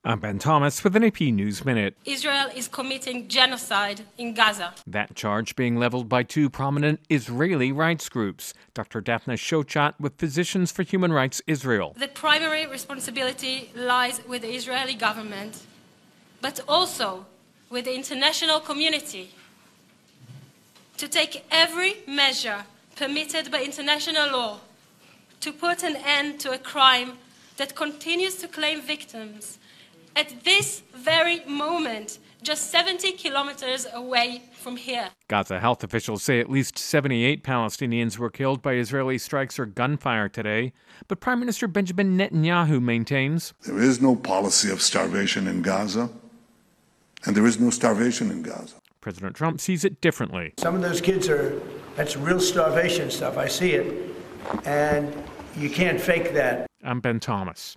I'm Ben Thomas with an AP News Minute. Israel is committing genocide in Gaza. That charge being leveled by two prominent Israeli rights groups. Dr. Daphna Shochat with Physicians for Human Rights Israel. The primary responsibility lies with the Israeli government, but also with the international community to take every measure permitted by international law to put an end to a crime that continues to claim victims at this very moment, just 70 kilometers away from here. Gaza health officials say at least 78 Palestinians were killed by Israeli strikes or gunfire today. But Prime Minister Benjamin Netanyahu maintains there is no policy of starvation in Gaza, and there is no starvation in Gaza. President Trump sees it differently. Some of those kids that's real starvation stuff. I see it, and you can't fake that. I'm Ben Thomas.